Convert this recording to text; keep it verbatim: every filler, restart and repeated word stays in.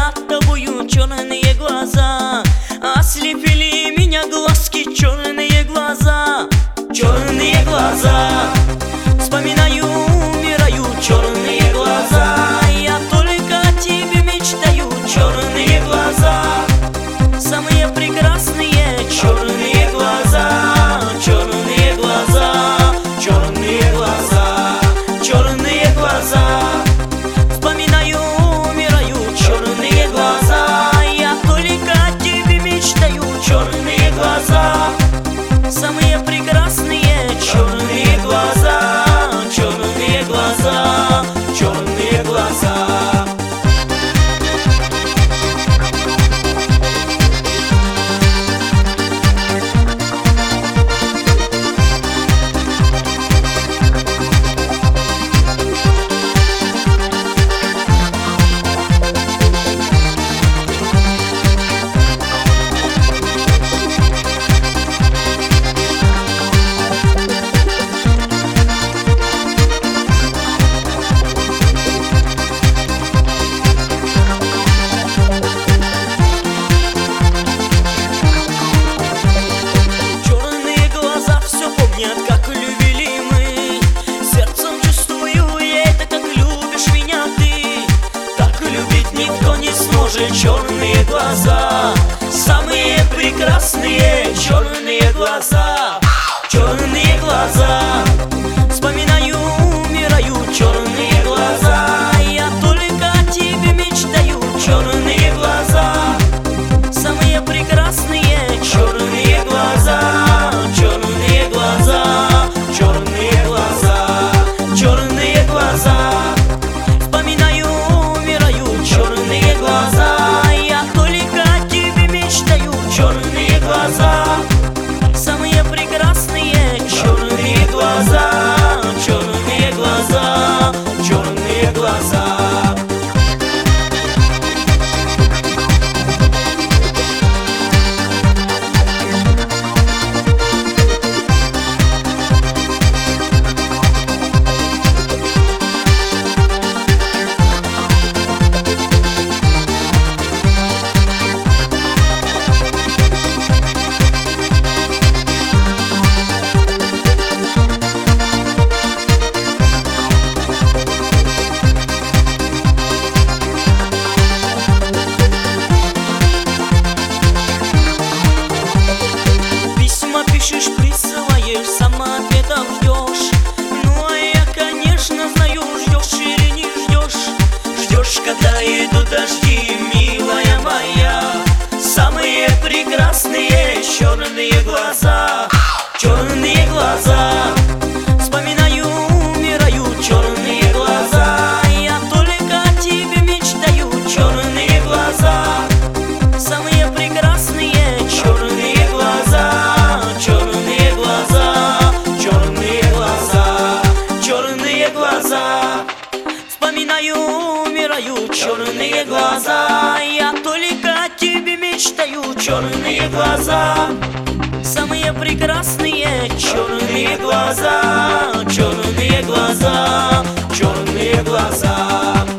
над тобою черные глаза. Ослепили меня глазки, черные глаза, черные глаза. Вспоминаю, умираю, черные глаза. Я только о тебе мечтаю, черные глаза. Самые прекрасные черные глаза, черные глаза, черные глаза, черные глаза. Вспоминаю, умираю, черные глаза. Я только о тебе мечтаю, черные глаза. Самые прекрасные черные глаза, черные глаза, черные глаза. Как любили мы, сердцем чувствую я это, как любишь меня ты. Так любить никто не сможет. Черные глаза, самые прекрасные черные глаза, черные глаза. Вспоминаю, умираю, черные глаза. Я только о тебе мечтаю, черные глаза. Самые прекрасные черные глаза, черные глаза, черные глаза, черные глаза. Вспоминаю, умираю, черные глаза. Я только о тебе мечтаю, черные глаза. Самые прекрасные черные глаза, черные глаза, черные глаза. Пишешь, присылаешь, сама ответов ждешь. Ну а я, конечно, знаю, ждешь или не ждешь. Ждешь, когда идут дожди, милая моя. Самые прекрасные черные глаза, черные глаза. Вспоминаю, умираю, черные глаза. Я только о тебе мечтаю, черные глаза. Самые прекрасные черные глаза, черные глаза, черные глаза, черные глаза. Вспоминаю, умираю, черные глаза. Я только о тебе мечтаю, черные глаза. Самые прекрасные черные глаза, черные глаза, черные глаза.